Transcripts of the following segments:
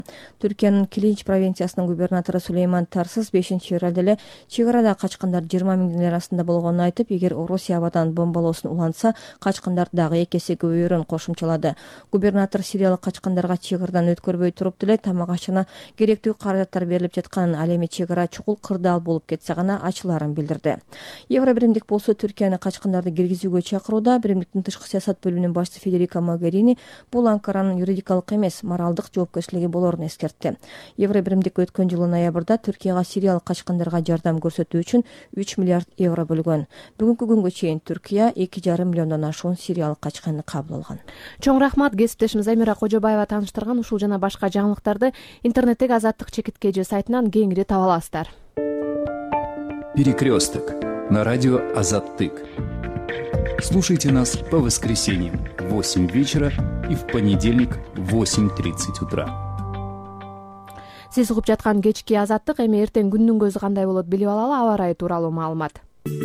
Түркиянын Килинч провинциясынын губернатору Сулейман Тарсыз 5-февралда эле чек арада качкындар 20 миңдин арасында болгонун айтып, эгер Орусия абадан бомбалоосун улантса, качкындар дагы 2 эсе көбөйөрүн кошумчалады. Губернатор сириялык качкындарга чек арадан өткөрбөй туруп деле тамак ашына керектүү каражаттар берилип жатканын, ал эми чек ара чукул кырдаал болуп кетсе гана ачылаарын билдирди. Евробиримдик болсо Түркияны качкындарды киргизүүгө чакырууда. Биримдиктин тышкы саясат бөлүмүнүн башчысы Федерика Могерини бул Анкаранын юридикалык эмес, моралдык жоопкерчилиги болорун эскертти. Евробиримдик өткөн жылы ноябрда Түркияга сириялык качкындарга жардам көрсөтүү үчүн 3 миллиард евро бөлгөн. Бүгүнкү күнгө чейин Түркия 2,5 миллиондон ашуун сириялык качкынды кабыл алган. Чоң рахмат. Кесиптешим Замира Кожобаева тааныштырган ушул жана башка жаңылыктарды интернеттеги Азаттык чекиткежи сайтынан кеңири таба аласыздар. Перекресток на радио Азаттык. Слушайте нас по воскресеньям в 8 вечера и в понедельник в 8:30 утра. Сиз угуп жаткан кечки Азаттык. Эми эртең күндүн көзү кандай болот билип алалы. Аба ырайы тууралуу маалымат.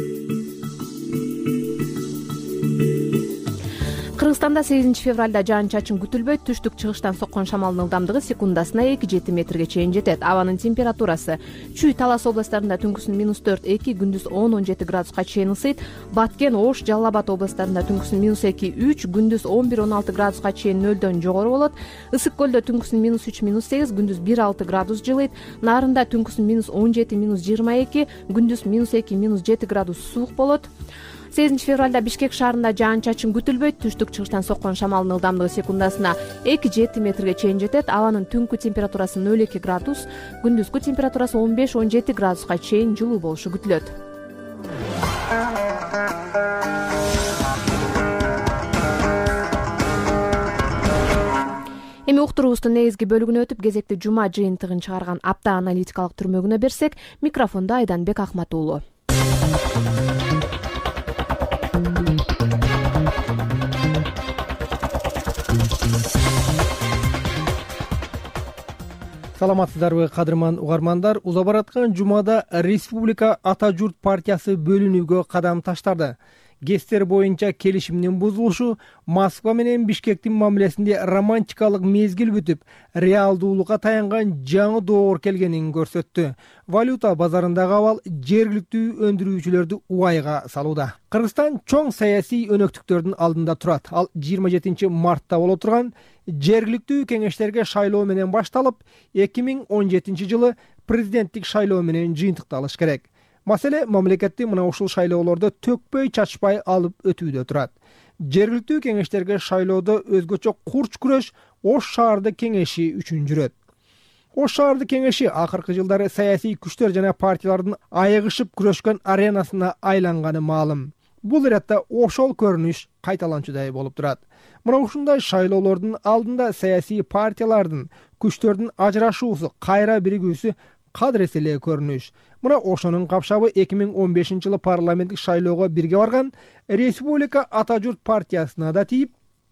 Кыргызстанда 8 февралда жаан-чачын күтүлбөйт. Түштүк-чыгыштан соккон шамалдын ылдамдыгы секундасына 2-7 метрге чейин жетет. Абанын температурасы Чүй, Талас областарында түнкүсүн -4-2, күндүз 10-17 градуска чейин ысыйт. Баткен, Ош, Жалал Абад областарында түнкүсүн -2-3, күндүз 11-16 градуска чейин нөлдөн жогору болот. Ысык көлдө түнкүсүн -3-8, күндүз 1-6 градус жылыйт. Нарында түнкүсүн -17-22, күндүз -2-7 градус суук болот. 8 февралда Бишкек шаарында жаан-чачын күтүлбөйт. Түштүк-чыгыштан соккон шамалдын ылдамдыгы секундасына 2-7 метрге чейин жетет. Абанын түнкү температурасы 0-2 градус, күндүзгү температурасы 15-17 градуска чейин жылуу болушу күтүлөт. Эми уктуруубуздун негизги бөлүгүнө өтүп, кезекти жума жыйынтыгын чыгарган апта аналитикалык түрмөгүнө берсек, микрофондо Айданбек Ахмат уулу. Саламатсыздарбы, кадырман угармандар. Уза бараткан жумада Республика Ата журт партиясы бөлүнүүгө кадам таштады. Кестер боюнча келишимдин бузулушу Москва менен Бишкектин мамилесинде романтикалык мезгил бүтүп, реалдуулукка таянган жаңы доор келгенин көрсөттү. Валюта базарындагы абал жергиликтүү өндүрүүчүлөрдү убайга салууда. Кыргызстан чоң саясий өнөктүктөрдүн алдында турат. Ал 27 мартта боло турган жергиликтүү кеңештерге шайлоо менен башталып, 2017 жылы президенттик шайлоо менен жыйынтыкталыш керек. Маселе мамлекетти мына ушул шайлоолордо төкпөй чачпай алып өтүүдө турат. Жергиликтүү кеңештерге шайлоодо өзгөчө курч күрөш Ош шаардык кеңеши үчүн жүрөт. Ош шаардык кеңеши акыркы жылдары саясий күчтөр жана партиялардын айыгышып күрөшкөн аренасына айланганы маалым. Бул иретте ошол көрүнүш кайталанчудай болуп турат. Мына ушундай шайлоолордун алдында саясий партиялардын күчтөрдүн ажырашуусу, кайра биригүүсү кадырес эле көрүнүш. Мына ошонун капшабы 2015 жылы парламенттик шайлоого бирге барган Республика Ата журт партиясына да тийип,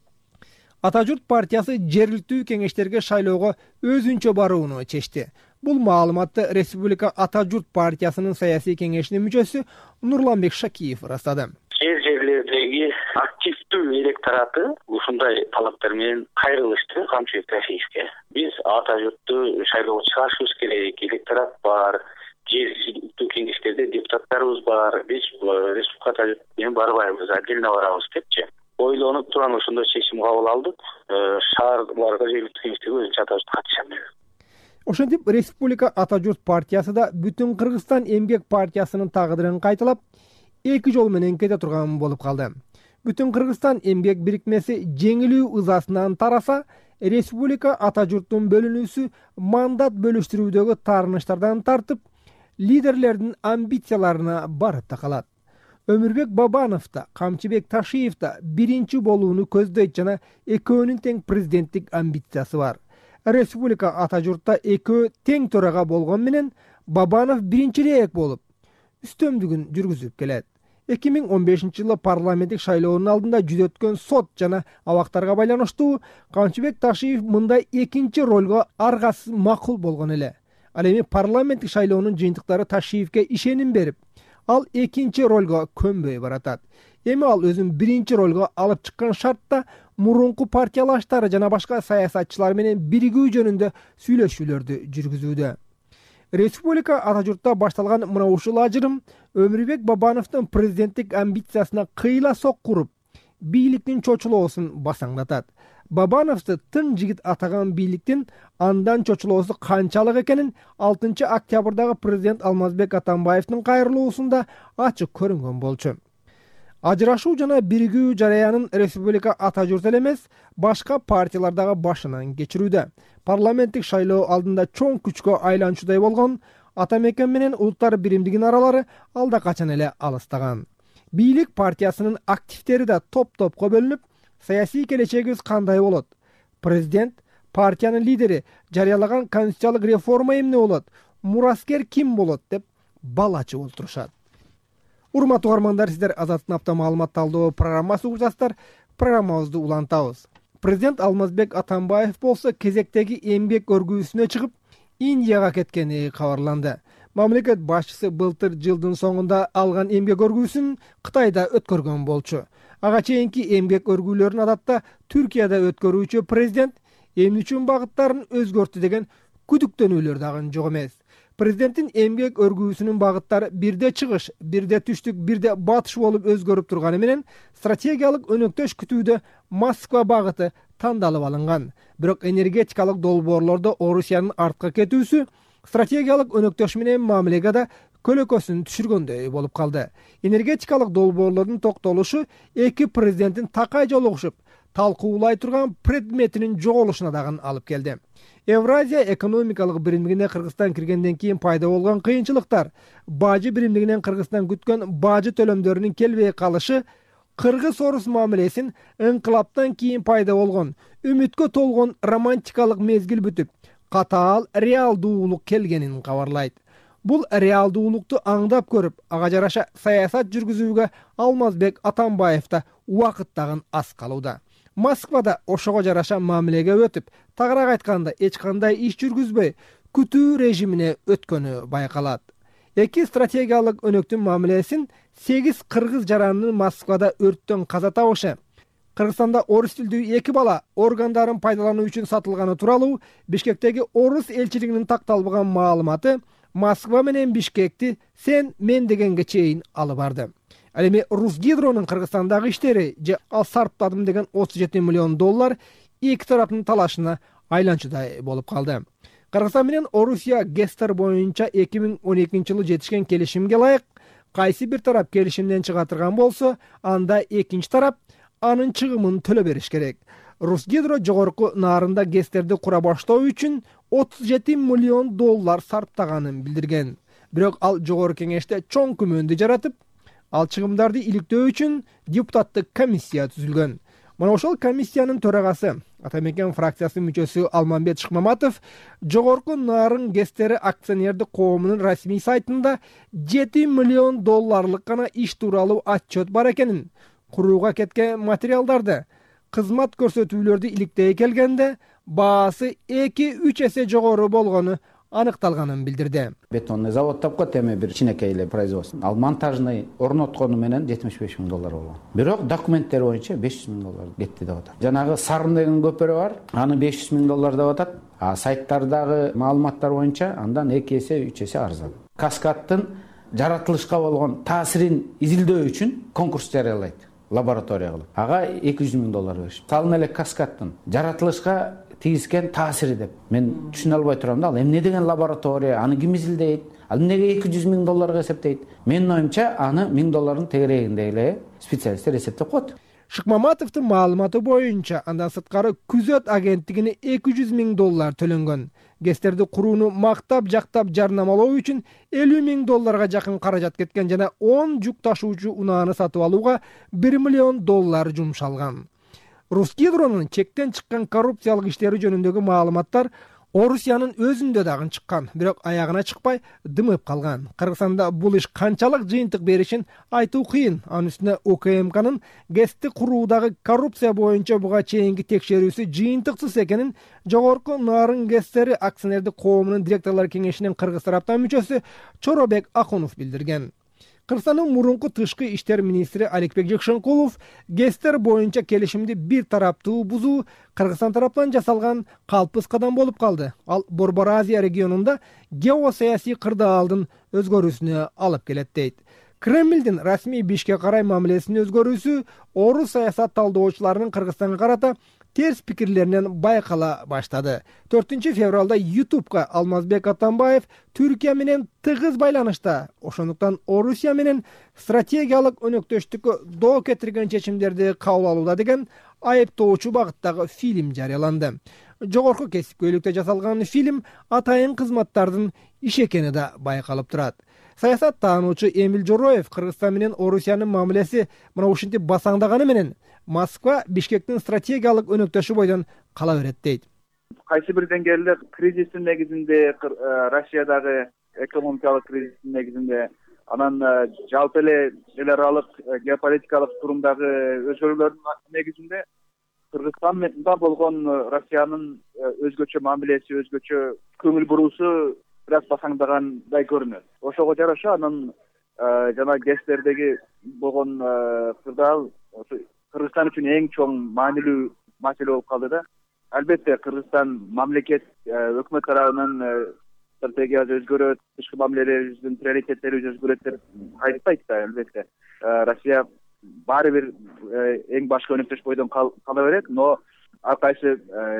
Ата журт партиясы жергиликтүү кеңештерге шайлоого өзүнчө барууну чечти. Бул маалыматты Республика Ата журт партиясынын саясий кеңешинин мүчөсү Нурланбек Шакиев ырастады. Кээ жерлердеги активдүү электораты ушундай талаптар менен кайрылышты Камчыбек Ташиевке. Биз Ата журтту шайлоого чыгарышыбыз керек, электорат бар, жергиликтүү кеңештерде депутаттарыбыз бар, биз Республика Ата журт менен барбайбыз, отдельно барабыз депчи. Ойлонуп турган ошондой чечим кабыл алдык. Шаарларга жергиликтүү кеңештерге өзүнчө Ата журт катышам деп. Ошентип Республика Ата журт партиясы да Бүтүн Кыргызстан эмгек партиясынын тагдырын кайталап, эки жол менен кете турган болуп калды. Бүтүн Кыргызстан эмгек бирикмеси жеңилүү ызасынан тараса, Республика Ата журттун бөлүнүүсү мандат бөлүштүрүүдөгү таарынычтардан тартып, лидерлердин амбицияларына барып такалат. Өмүрбек Бабанов да, Камчыбек Ташиев да биринчи болууну көздөйт жана экөөнүн тең президенттик амбициясы бар. Республика Ата журтта экөө тең төрага болгон менен Бабанов биринчирээк болуп, үстөмдүгүн жүргүзүп келет. 2015 жылы парламенттик шайлоонун алдында жүз өткөн сот жана абактарга байланыштуу Камчыбек Ташиев мындай экинчи ролго аргасыз макул болгон эле. Ал эми парламенттик шайлоонун жыйынтыктары Ташиевке ишеним берип, ал экинчи ролго көнбөй баратат. Эми ал өзүн биринчи ролго алып чыккан шартта мурунку партиялаштары жана башка саясатчылар менен биригүү жөнүндө сүйлөшүүлөрдү жүргүзүүдө. Республика ата журтта башталган мына ушул ажырым Өмүрбек Бабановдун президенттик амбициясына кыйла соккуруп, бийликтин чочулоосун басаңдатат. Бабановду тың жигит атаган бийликтин андан чочулоосу канчалык экенин 6 октябрдагы президент Алмазбек Атамбаевдин кайрылуусунда ачык көрүнгөн болчу. Ажырашуу жана биригүү жараянын республика ата журт эле эмес, башка партиялардагы башынан кечирүүдө. Парламенттик шайлоо алдында чоң күчкө айланчудай болгон Атамекен менен Улуттар биримдигинин аралары алда качан эле алыстаган. Бийлик партиясынын активдери да топ-топко бөлүнүп, саясий келечегибиз кандай болот? Президент, партиянын лидери жарыялаган конституциялык реформа эмне болот? Мураскер ким болот деп бал ачып отурушат. Урматтуу угармандар, сиздер Азаттын апта маалымат талдоо программасы угуп жатасыздар. Программабызды улантабыз. Президент Алмазбек Атамбаев болсо кезектеги эмгек өргүүсүнө чыгып, Индияга кеткени кабарланды. Мамлекет башчысы былтыр жылдын соңунда алган эмгек өргүүсүн Кытайда өткөргөн болчу. Ага чейинки эмгек өргүүлөрүн адатта Түркияда өткөрүүчү президент эмне үчүн багыттарын өзгөртү деген күдүктөнүүлөр дагы жок эмес. Президенттин эмгек өргүүсүнүн багыттары бирде чыгыш, бирде түштүк, бирде батыш болуп өзгөрүп турганы менен стратегиялык өнөктөш күтүүдө Москва багыты тандалып алынган. Бирок энергетикалык долбоорлордо Орусиянын артка кетүүсү стратегиялык өнөктөш менен мамилеге көлөкөсүн түшүргөндөй болуп калды. Энергетикалык долбоорлордун токтолушу эки президенттин такай жолугушуп, талкуулай турган предметинин жоголушуна дагы алып келди. Евразия экономикалык биримдигине Кыргызстан киргенден кийин пайда болгон кыйынчылыктар, бажы биримдигинен Кыргызстан күткөн бажы төлөмдөрүнүн келбей калышы, Кыргыз-Орус мамилесин ыңкылаптан кийин пайда болгон, үмүткө толгон романтикалык мезгил бүтүп, катаал реалдуулук келгенин кабарлайт. Бул реалдуулукту аңдап көрүп, ага жараша саясат жүргүзүүгө Алмазбек Атамбаев да убакыт дагы аз калууда. Москвада ошого жараша мамилеге өтүп, тагыраак айтканда эч кандай иш жүргүзбөй, күтүү режимине өткөнү байкалат. Эки стратегиялык өнөктүн мамилесин 8 кыргыз жаранынын Москвада өрттөн каза табышы, Кыргызстанда орус тилдүү 2 бала органдарын пайдалануу үчүн сатылганы тууралуу Бишкектеги орус элчилигинин такталбаган маалыматы Москва менен Бишкекти сен мен дегенге чейин алып барды. Ал эми Русгидронун Кыргызстандагы иштери же ал сарптадым деген $37 миллион эки тараптын талашына айланчудай болуп калды. Кыргызстан менен Орусия ГЭСтер боюнча 2012-жылы жетишкен келишимге ылайык, кайсы бир тарап келишимден чыга турган болсо, анда экинчи тарап анын чыгымын төлө бериш керек. Русгидро жогорку нарында ГЭСтерди кура баштоо үчүн $37 миллион сарптаганын билдирген. Бирок ал жогорку кеңеште чоң күмөндү жаратып, ал чыгымдарды иликтөө үчүн депутаттык комиссия түзүлгөн. Мына ошол комиссиянын төрагасы, Атамекен фракциясынын мүчөсү Алмамбет Шыкмаматов жогорку нарын ГЭСтери акционердик коомунун расмий сайтында $7 миллион гана иш тууралуу отчет бар экенин, курууга кеткен материалдарды, кызмат көрсөтүүлөрдү иликтей келгенде баасы 2-3 эсе жогору болгону аныкталганын билдирди. Бетонный завод тапкат, эми бир кичинекей эле производство. Ал монтажный орноткону менен $75 миң болгон. Бирок документтер боюнча $500 миң кетти деп атат. Жанагы Сарын деген көпөрө бар, аны $500 миң деп атат. А сайттардагы маалыматтар боюнча андан 2 эсе, 3 эсе арзан. Каскадтын жаратылышка болгон таасирин изилдөө үчүн конкурс жарыялайт. Лаборатория кылып. Ага $200 миң беришип. Салын эле Каскадтын жаратылышка тийгизген таасири деп. Мен түшүнө албай турам да, ал эмне деген лаборатория, аны ким изилдейт? Ал эмнеге $200 миң эсептейт? Менин оюмча, аны $1000 тегерегинде эле специалисттер эсептеп коет. Шыкмаматовдун маалыматы боюнча, андан сырткары күзөт агенттигине $200 миң төлөнгөн. ГЭСтерди курууну мактап жактап жарнамалоо үчүн $50 миң жакын каражат кеткен жана 10 жүк ташуучу унааны сатып алууга $1 миллион жумшалган. Русгидронун чектен чыккан коррупциялык иштери жөнүндөгү маалыматтар Орусиянын өзүндө дагы чыккан, бирок аягына чыкпай дымып калган. Кыргызстанда бул иш канчалык жыйынтык беришин айтуу кыйын. Анын үстүнө УКМКнын ГЭСти куруудагы коррупция боюнча буга чейинки текшерүүсү жыйынтыксыз экенин жогорку нарын ГЭСтери акционердик коомунун директорлор кеңешинин кыргыз тараптан мүчөсү Чоробек Акунов билдирген. Кыргызстандын мурунку тышкы иштер министри Аликбек Жакшенкулов ГЭСтер боюнча келишимди бир тараптуу бузуу Кыргызстан тарапынан жасалган калпыс кадам болуп калды. Ал Борбор Азия регионунда геосаясий кырдаалдын өзгөрүүсүнө алып келет дейт. Кремлдин расмий Бишкек карай мамилесинин өзгөрүүсү орус саясат талдоочуларынын Кыргызстанга карата терс пикирлеринен байкала баштады. 4 февралда YouTube'га Алмазбек Атамбаев Түркия менен тыгыз байланышта, ошондуктан Орусия менен стратегиялык өнөктөштүккө доо кетирген чечимдерди кабыл алууда деген айыптоочу багыттагы фильм жарыяланды. Жогорку кесипкөйлүктө жасалган фильм атайын кызматтардын иш экени да байкалып турат. Саясат таануучу Эмиль Жороев Кыргызстан менен Орусиянын мамилеси мына ушинтип басаңдаганы менен Москва Бишкектин стратегиялык өнөктөшү бойдон кала берет дейт. Кайсы бир деңгээлде кризистин негизинде, Россиядагы экономикалык кризистин негизинде, анан жалпы эле эл аралык геополитикалык турумдагы өзгөрүүлөрдүн негизинде Кыргызстанда болгон Россиянын өзгөчө мамилеси, өзгөчө көңүл буруусу бир аз басаңдагандай көрүнөт. Ошого жараша анан жана ГЭСтердеги болгон кырдаал Кыргызстан үчүн эң чоң маанилүү маселе болуп калды да. Албетте Кыргызстан мамлекет өкмөт тарабынан стратегиясы өзгөрөт, тышкы мамилелерибиздин приоритеттери өзгөрөт деп айтпайт да. Албетте Россия баары бир эң башкы өнөктөш бойдон кала берет, но ар кайсы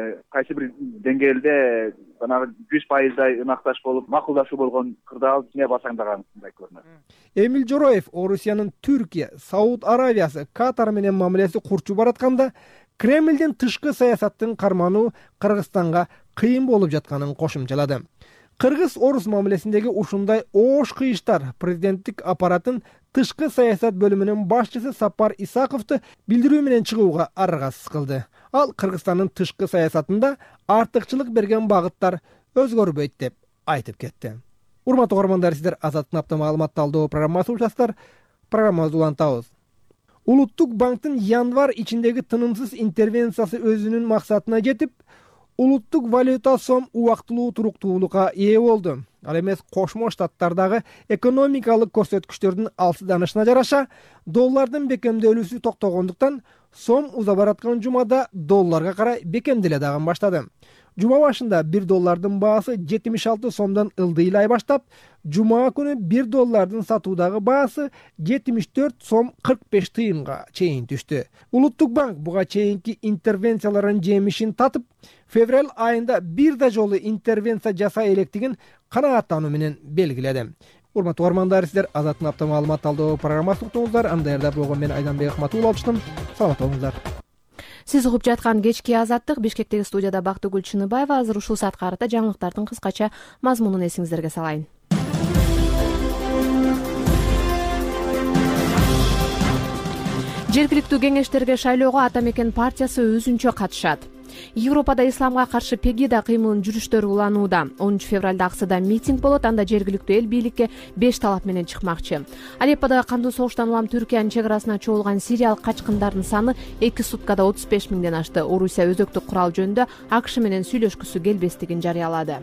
бир деңгээлде жанагы 100% ынакташ болуп, макулдашуу болгон кырдаал жине басаңдагандай көрүнөт. Эмиль Жороев Орусиянын Түркия, Сауд Аравиясы, Катар менен мамилеси курчу баратканда Кремлдин тышкы саясаттын кармануу Кыргызстанга кыйын болуп жатканын кошумчалады. Кыргыз-орус мамилесиндеги ушундай оош кыйыштар президенттик аппараттын тышкы саясат бөлүмүнүн башчысы Сапар Исаковду билдирүү менен чыгууга аргасыз кылды. Ал Кыргызстандын тышкы саясатында артыкчылык берген багыттар өзгөрбөйт деп айтып кетти. Урматтуу угармандар, сиздер Азаттын апта маалымат талдоо программасын угушасыздар. Программабызды улантабыз. Улуттук банктын январь ичиндеги тынымсыз интервенциясы өзүнүн максатына жетип, улуттук валюта сом убактылуу туруктуулукка ээ болду. Ал эмес Кошмо Штаттардагы экономикалык көрсөткүчтөрдүн алсызданышына жараша доллардын бекемделүүсү токтогондуктан сом уза бараткан жумада долларга карай бекемделе дагы баштады. Жума башында 1 доллардын баасы 76 сомдон ылдыйлай баштап, жума күнү 1 доллардын сатуудагы баасы 74 сом 45 тыйынга чейин түштү. Улуттук банк буга чейинки интервенциялардын жемишин татып, февраль айында бир да жолу интервенция жасай электигин канааттануу менен белгиледи. Урматтуу угармандар, сиздер Азаттын апта маалымат талдоо программасын уктуңуздар. Аны даярдап болгон мен Айданбек Ахматуллов алыштым. Саламат болуңуздар. Сиз угуп жаткан кечки Азаттык Бишкектеги студияда Бактыгүл Чыныбаева. Азыр ушул саатка карата жаңылыктардын кыскача мазмунун эсиңиздерге салайын. Жергиликтүү кеңештерге шайлоого Ата Мекен партиясы өзүнчө катышат. Европада исламга каршы Пегида кыймылын жүрүштөрү уланууда. 10 февралда Аксыда митинг болот. Анда жергиликтүү эл бийликке 5 талап менен чыкмакчы. Алепподо кандуу согуштан улам Түркиянын чек арасына чогулган сириялык качкындардын саны 2 суткада 35 миңден ашты. Орусия өзөктүк курал жөнүндө АКШ менен сүйлөшкүсү келбестигин жарыялады.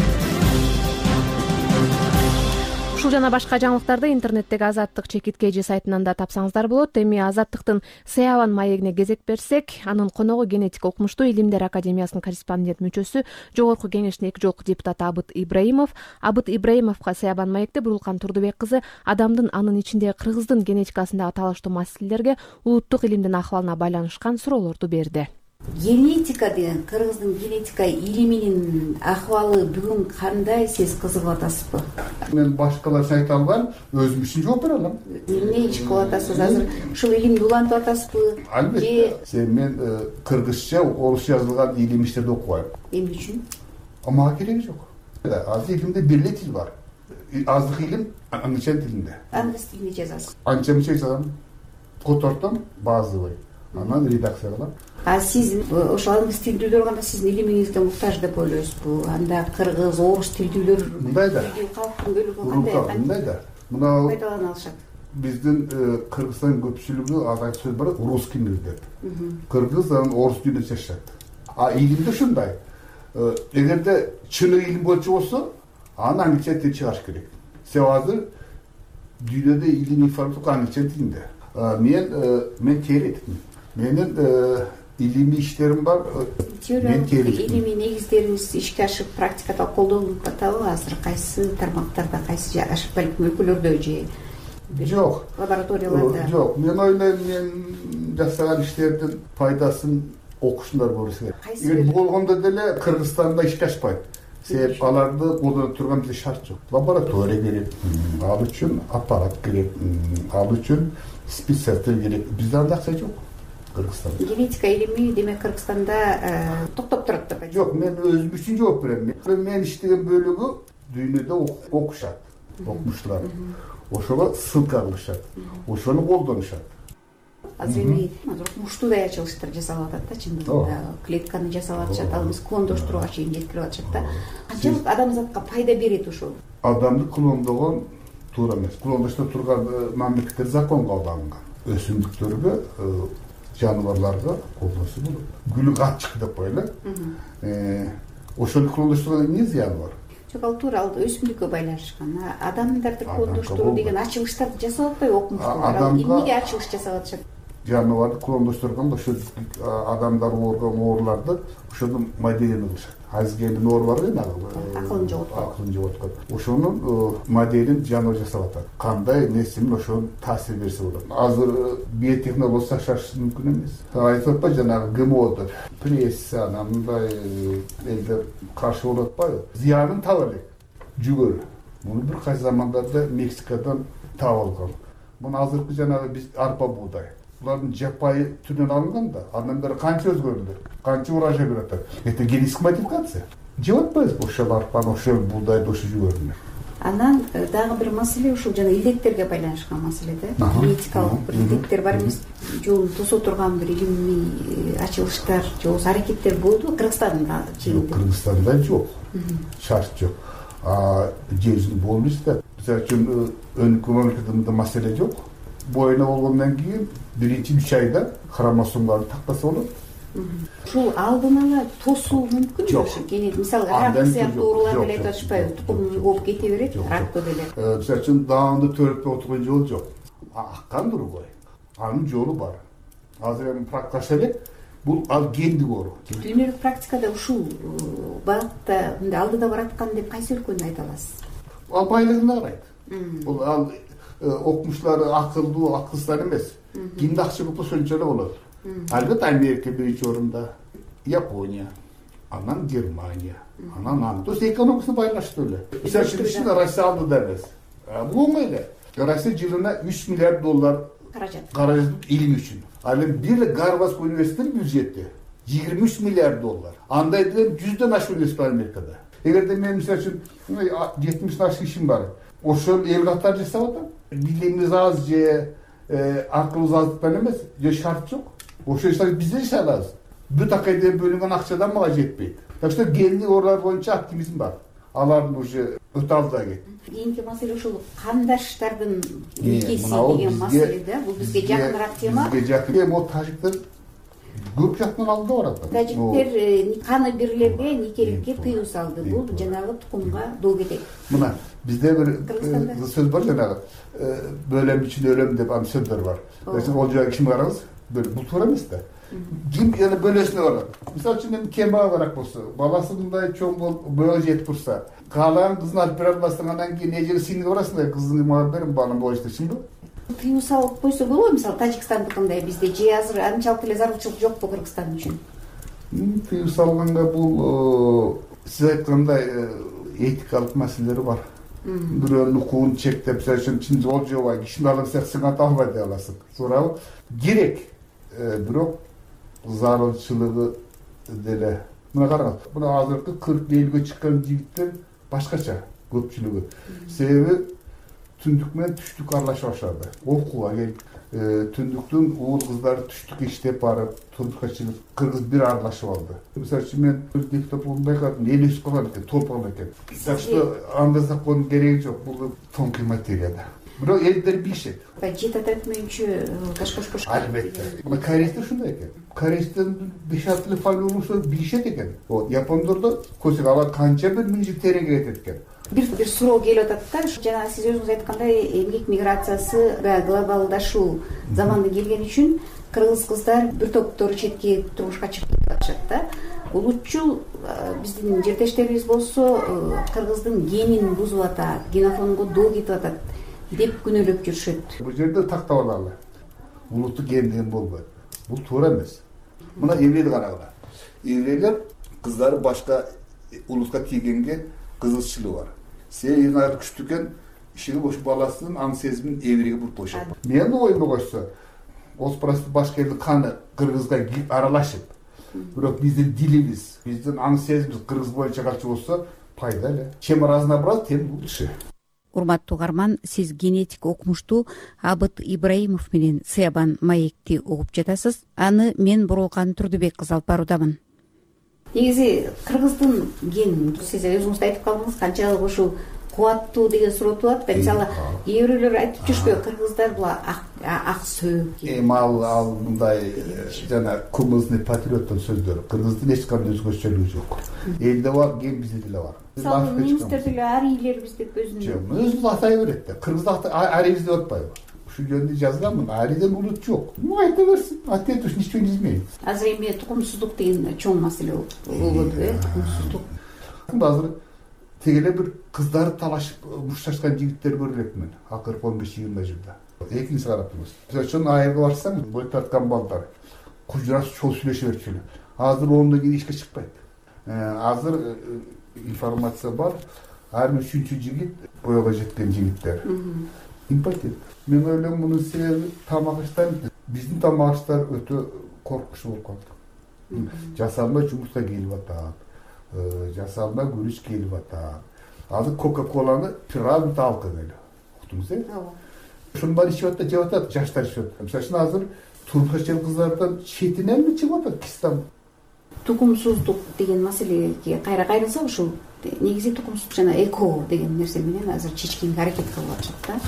Ушул жана башка жаңылыктарды интернеттеги Азаттык чекиткейжи сайтынан да тапсаңыздар болот. Эми Азаттыктын Сеаван маегине кезек берсек, анын коногу генетик окумуштуу Илимдер академиясынын корреспондент мүчөсү, жогорку кеңештин 2 жолку депутаты Абыт Ибраимов. Абыт Ибраимовго Сеаван маекте Бурулкан Турдубек кызы адамдын, анын ичинде кыргыздын генетикасындагы талаштуу маселелерге, улуттук илимдин ахвалына байланышкан суроолорду берди. Генетика деген, кыргыздын генетика илиминин ахвалы бүгүн кандай, сиз кызыгып атасызбы? Мен башкалар айта албайм, өзүм үчүн жооп бере алам. Эмне иш кылып атасыз азыр? Ушул илимди улантып атасызбы? Албетте. Мен кыргызча, орусча жазылган илим иштерди окубайм. Эмне үчүн? Мага кереги жок. Азыр илимде бир эле тил бар. Аздык илим англис тилинде. Англис тилинде жазасыз. Анча мынча жазам. Котортом базовый. Анан редакция кылам. А сиз ошол англис тилдүүлөр гана сиздин илимиңизге муктаж деп ойлойсузбу? Анда кыргыз, орус тилдүүлөр мындай да. Калктын бөлүгү кандай? Мындай да. Мына пайдалана алышат. Биздин Кыргызстан көпчүлүгү азай сөз бар, русский мир деп. Кыргыз анан орус тилинде чечишет. А илимде ушундай. Эгерде чыны илим боюнча болсо, аны англисча тил чыгарыш керек. Себеби азыр дүйнөдө илим информатика англисче тилинде. Мен теоретикмин. Менин илимий иштерим бар. Теориялык илимий негиздериңиз ишке ашып практикада колдонулуп атабы азыр? Кайсы тармактарда, кайсы ашып балким өлкөлөрдө же жок, лабораторияларда? Жок, мен ойлойм, мен жасаган иштердин пайдасын окушундар көрүшү керек. Эгер болгондо деле Кыргызстанда ишке ашпайт. Себеп аларды колдонуп турган бизде шарт жок. Лаборатория керек, ал үчүн аппарат керек, ал үчүн специалисттер керек. Бизде андай акча жок. Кыргызстанда генетика илими демек Кыргызстанда токтоп турат деп айтасыз? Жок, мен өзүм үчүн жооп берем. Мен иштеген бөлүгү дүйнөдө окушат, окумуштуулар. Ошого ссылка кылышат, ошону колдонушат. Азыр эми окумуштуудай ачылыштар жасалып атат да, чындыгында клетканы жасап атышат, ал эмес клондоштурууга чейин жеткирип атышат да. Канчалык адамзатка пайда берет ошол? Адамды клондогон туура эмес. Клондошто турган мамлекеттер законго алынган. Өсүмдүктөргө, жаныбарларга колдонсо болот. Гүлү каччык деп коелу. Ошону клондоштурган эмне зыяны бар? Жок, ал туура, ал өсүмдүккө байланышкан. Адамдарды клондоштуруу деген ачылыштарды жасап атпайбы окумуштуулар? Эмнеге ачылыш жасап атышат? Жаныбарды клондоштурганда ошо адамдар ооруган ооруларды ошодон моделин кылышат. Азгендин оору бар экен, акылын жоготкон. Ошонун моделин жаныбар жасап атат. Кандай нерсени ошонун таасир берсе болот. Азыр биотехнология болсо шашыш мүмкүн эмес. Айтып атпайбы жанагы ГМОдор, пресса, мындай элдер каршы болуп атпайбы? Зыянын таба элек. Жүгөр. Муну бир кайсы замандарда Мексикадан таап алган. Муну азыркы жанагы биз арпа буудай. Булардын жапайы түрүнөн алынган да, андан бери канча өзгөрдү, канча урожай берип атат. Это генетическая модификация. Жеп атпайбызбы ошол арпаны, ошол буудайды, ошо жүгөрүнү. Анан дагы бир маселе ушул жана илдеттерге байланышкан маселе да. Генетикалык бир илдеттер бар эмес, жолун тосо турган бир илимий ачылыштар, же болбосо аракеттер болду Кыргызстанда чейин? Кыргызстанда жок. Шарт жок. Жер жүзүндө болуп эмес да. Мисалы үчүн өнүккөн мамлекеттерде маселе жок. Боюна болгондон кийин биринчи 3 айда хромосомдарды тактаса болот. Ушул алдын ала тосуу мүмкүнбү? Мисалы рак сыяктуу оорулар деле айтып атышпайбы? Тукум болуп кете берет, ракты деле. Мисалы үчүн даамды төрөтпөй отурган жол жок. Аккан другой. Анын жолу бар. Азыр эми практикасы элек, бул ал гендик оору. Дүйнөлүк практикада ушул багытта мындай алдыда бараткан деп кайсы өлкөнү айта аласыз? Ал байлыгына карайт. Бул ал окумуштуулар акылдуу, акылсыздар эмес. Кимде акча көп болсо ошончо эле болот. Албетте Америка биринчи орунда, Япония, анан Германия, анан Англия. То есть экономикасы байланыштуу эле. Мисалы үчүн Россия алдыда эмес. Бул оңой эле. Россия жылына $3 миллиард каражат илим үчүн. Ал эми бир эле Гарвардский университеттин бюджети $23 миллиард. Андай деле 100дөн ашык университет бар Америкада. Эгерде мен мисалы үчүн 70 ашык ишим бар, ошол эл катары жасап атам. Билимиз аз же акылыбыз аздыктан эмес, же шарт жок. Ошол иштер бизде ише алабыз. Бүт акайдан бөлүнгөн акчадан мага жетпейт. Так что гендик оорулар боюнча активизм бар. Алардын уже өтө алдыда кетти. Кийинки маселе ушул кандаштардын никеси деген маселе да. Бул бизге жакыныраак тема. Бизге жакын. Могу тажиктер көп жактан алдыда барат. Тажиктер каны бирлерге никеликке тыюу салды. Бул жанагы тукумга дол кетет. Мына бизде бир сөз бар, жанагы бөлөм үчүн өлөм деп аны сөздөр бар. Ол жагы ким караңыз? Бул туура эмес да. Ким яна бөлөсүнө барат. Мисалы үчүн эми кембагал барак болсо, баласы мындай чоң болуп, бойго жетип турса, каалаган кызын алып бере албастан андан кийин эжеге сиңирип барасың да, кызыңды мага бер, балам бойго жетишинби? Тыюу салып койсо болобу? Мисалы Тажикстандыкындай бизде же азыр анчалык эле зарылчылык жокпу Кыргызстан үчүн? Тыюу салганга бул сиз айткандай этикалык маселелери бар. Бирөөнүн укугун чектеп, мисалы үчүн чын жол жобой, кишини алып сен ата албай дей аласың. Туурабы? Керек. Бирок зарылчылыгы деле. Мына караңыз, мына азыркы 40-50гө чыккан жигиттер башкача көпчүлүгү. Себеби түндүк менен түштүк аралашып баштады. Окууга келип, түндүктүн уул кыздары түштүккө иштеп барып, турмушка чыгып, кыргыз бир аралашып алды. Мисалы үчүн мен диктоп байкадым, эл өсүп калган экен, толуп калган экен. Так что андай закондун кереги жок, бул тонкий материяда. Бирок элдер билишет. Жете тартмайынчы кашкаш. Албетте. Мына корейстер ушундай экен. Корейстин 5-6 тил фамилиясын билишет экен. Вот, япондордо көсөк алар канча бир миң жыл терең кетет экен. бир суроо келип атат да. Жана сиз өзүңүз айткандай эмгек миграциясы глобалдашуу заманы келген үчүн кыргыз кыздар бир топтору четке турмушка чыгып кетип атышат да. Улутчул биздин жердештерибиз болсо кыргыздын генин бузуп атат, генофонго доо кетип атат деп күнөөлөп жүрүшөт. Бул жерде тактап алалы. Улуттук ген деген болбойт. Бул туура эмес. Мына еврейди карагыла. Еврейлер кыздары башка улутка тийгенге кызыкчылыгы бар. Себеби эң айры күчтүү экен, ишиги бош баласынын аң сезимин еврейге буруп коюшат. Менин оюмда койсо, осы процесс башка элдин каны кыргызга аралашып, бирок биздин дилибиз, биздин аң сезимибиз кыргыз боюнча калчу болсо, пайда эле. Чем разнообразие, тем лучше. Урматтуу угарман, сиз генетик окумуштуу Абыт Ибраимов менен Сыябан Маекти угуп жатасыз. Аны мен Бурулкан Турдубек кызы алып баруудамын. Негизи кыргыздын ген, сиз өзүңүз айтып калдыңыз, канчалык ушул кубаттуу деген суроо туулат. Мисалы, кээ биреулөр айтып жүрүшпөйбү, кыргыздар бул ак сөөк. Ал мындай жана кумузный патриоттун сөздөрү. Кыргыздын эч кандай өзгөчөлүгү жок. Элде бар, ген бизде деле бар. Мисалы, немистер деле арийлербиз деп өзүн атай берет да. Кыргызда арийбиз деп атпайбы? Ушул жөнүндө жазганмын. Арийден улут жок. Айта берсин. Ответ уж ничего не изменит. Азыр эми тукумсуздук деген чоң маселе болду, тукумсуздук. Азыр тегеле бир кыздары талашып мушташкан жигиттер көрүп мен. Акыркы 15-20 жылда. Экинчи карап турмуз. Ошон айырга барсаң, бой тарткан балдар кужурасы чол сүйлөшө берчү. Азыр ондон кийин ишке чыкпайт. Азыр информация бар. Ар бир үчүнчү жигит бойго жеткен жигиттер. Импотент. Мен ойлойм мунун себеби тамак иштен биздин тамак иштер өтө коркунучтуу болуп калды. Жасалма жумурта келип атат. Жасалма күрүч келип атат. Азыр Кока-Коланы пирабы талкы эле. Уктуңуз э? Ооба. Ушунун баары ичип атат, жеп атат, жаштар ичип атат. Мисалы үчүн азыр турмушка чыккан кыздардан четинен чыгып атат кистан. Тукумсуздук деген маселеге кайра кайрылса, ушул негизи тукумсуздук жана эко деген нерсе менен азыр чечкенге аракет кылып атышат да.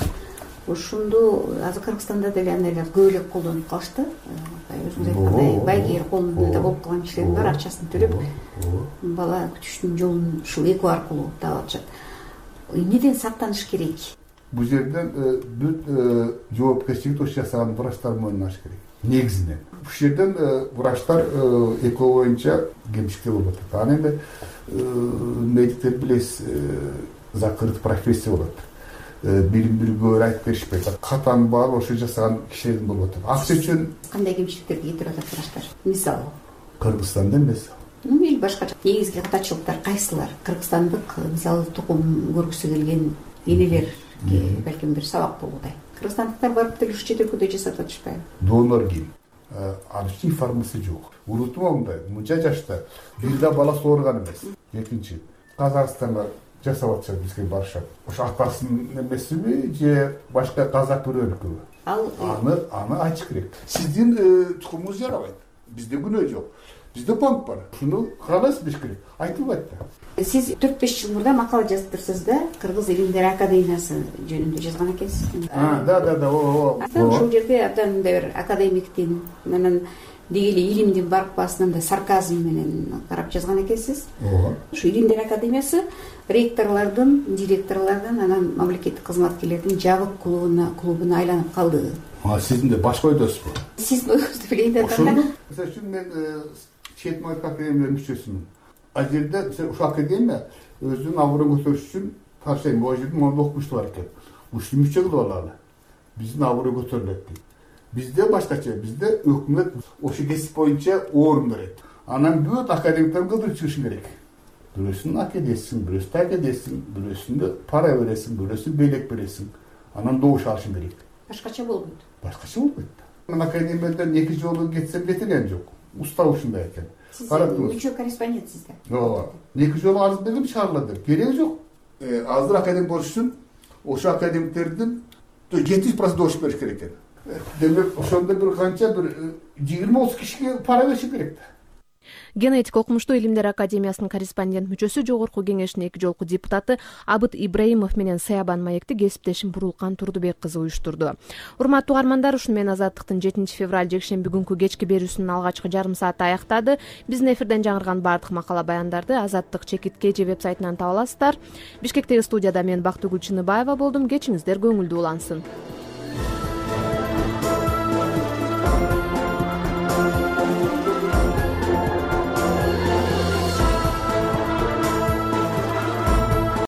Ошондо азыр Кыргызстанда деле андайлар көп эле колдонуп калышты. Өзүңүз айткандай байгер колунда болуп калган кишилер бар, акчасын төлөп бала күтүштүн жолун ушул эко аркылуу таап атышат. Эмнеден сактаныш керек? Бул жерден бүт жоопкерчиликти ошо жасаган врачтар мойнуна алыш керек. Негизинен. Бул жерден врачтар эко боюнча кемчиктер болуп атат. Аны эми медиктер билесиз, закрытый профессия болот. Бири-бири көп айтып беришпейт. Катан бар ошо жасаган кишилердин болуп атат. Акча үчүн кандай кемчиликтерге кетирип атат врачтар? Мисалы, Кыргызстанда эмес. Или башкача негизги катачылыктар кайсылар? Кыргызстандык мисалы тукум көргүсү келген энелерге балким бир сабак болуудай. Кыргызстандыктар барып деле ушу чет өлкөдө жасап атышпайбы? Донор ген. Ал үчүн информация жок. Улутум мындай, мынча жашта бир да баласы ооруган эмес. Экинчи, Казакстанга жасап атышат, бизге барышат. Ошо атасынын эмесиби же башка казак бир өлкөбү? Аны айтыш керек. Сиздин тукумуңуз жарабайт. Бизде күнөө жок. Бизде банк бар. Шуну караласыз беш керек. Айтылбайт да. Сиз 4-5 жыл мурда макала жаздырсыз да, Кыргыз илимдер академиясы жөнүндө жазган экенсиз. Да. Ошол жерде абдан мындай бир академиктин, анан дегеле илимдин барк басынан да сарказм менен карап жазган экенсиз. Ушу илимдер академиясы ректорлордун, директорлордун, анан мамлекеттик кызматкерлердин жабык клубуна айланып калды. Сиздин да башка ойдосузбу? Сиздин оюңузду билейин деп атам. Мисалы үчүн мен чет мамлекеттик академиянын мүчөсүмүн. Ал жерде ушул академия өзүнүн абыройун көтөрүш үчүн таршайм, бул жерде монда окумуштуу бар экен. Ушул мүчө кылып алалы. Биздин абырой көтөрүлөт дейт. Бизде башкача, бизде өкмөт ошол кесип боюнча орун берет. Анан бүт академиктерди кыдырып чыгыш керек. Бирөөсүн акадесиң, бирөөсүн акадесиң, бирөөсүндө пара бересиң, бирөөсүн белек бересиң. Анан добуш алышың керек. Башкача болбойт. Башкача болбойт. Мен академиядан 2 жолу кетсем кетирген жок. Устав ушундай экен. Сиз мүчө корреспондентсиз да. Ооба. 2 жолу арыз бердим, чыгарылды. Кереги жок. Азыр академик болуш үчүн ошо академиктердин 70% добуш бериш керек экен. Демек ошондо бир канча бир 20-30 кишиге пара бериш керек да. Генетик окумуштуу илимдер академиясынын корреспондент мүчөсү, жогорку кеңештин 2 жолку депутаты Абыт Ибраимов менен Саябан Маекти кесиптешим Бурулкан Турдубек кызы уюштурду. Урматтуу угармандар, ушуну менен Азаттыктын 7 февраль жекшемби күнкү кечки берүүсүнүн алгачкы жарым сааты аяктады. Биздин эфирден жаңырган баардык макала баяндарды Азаттык чекитке же веб-сайтынан таба аласыздар. Бишкектеги студияда мен Бактыгүл Чыныбаева болдум. Кечиңиздер көңүлдүү улансын.